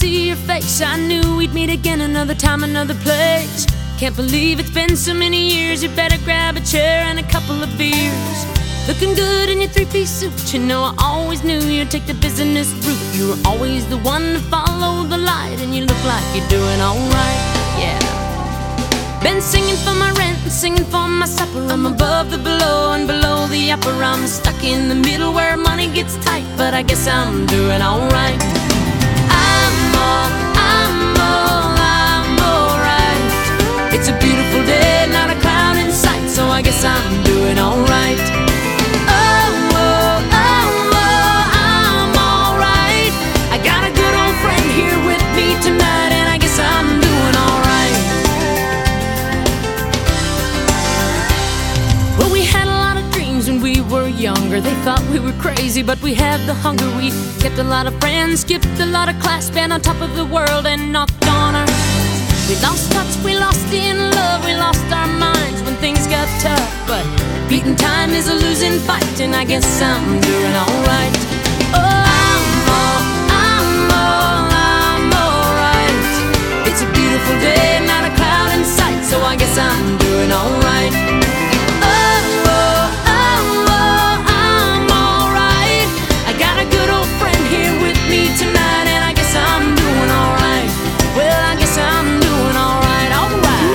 see your face, I knew we'd meet again another time, another place. Can't believe it's been so many years. You better grab a chair and a couple of beers. Looking good in your three-piece suit. You know I always knew you'd take the business route. You were always the one to follow the light, and you look like you're doing alright, yeah. Been singing for my rent and singing for my supper. I'm above the below and below the upper. I'm stuck in the middle where money gets tight, but I guess I'm doing alright. I'm alright. It's a beautiful day, not a cloud in sight, so I guess I'm doing alright. I'm alright. I got a good old friend here with me tonight, and I guess I'm doing alright. Well, we had a lot of dreams when we were younger. They thought we were crazy, but we had the hunger. We kept a lot of friends, skipped a lot of class, been on top of the world and knocked on our. We lost touch, we lost in love, we lost our minds when things got tough. But beating time is a losing fight, and I guess I'm doing alright. I'm alright. It's a beautiful day, not a cloud in sight, so I guess I'm doing alright. I'm alright. I got a good old friend here with me tonight, and I guess I'm doing alright. Well, I guess I'm doing alright, alright.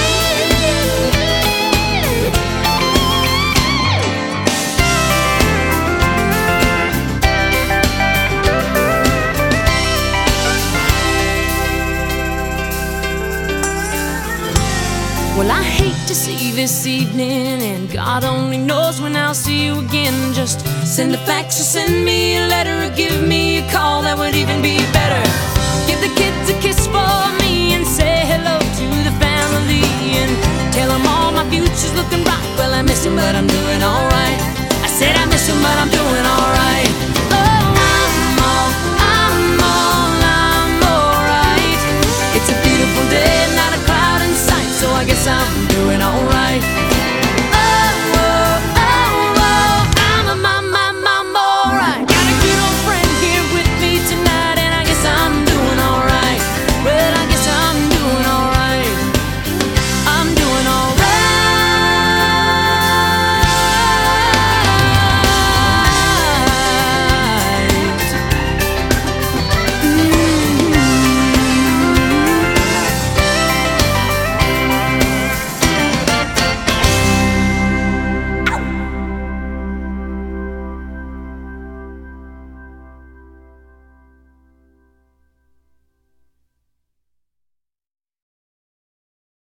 Well, I hate to see you this evening, and God only knows when I'll see you again. Just send a fax or send me a letter, or give me a call, that would even be better. Give the kids a kiss for me and say hello to the family, and tell them all my future's looking bright. Well, I miss them, but I'm doing alright. I said I miss them, but I'm doing alright. I'm alright. It's a beautiful day, not a cloud in sight, so I guess I'm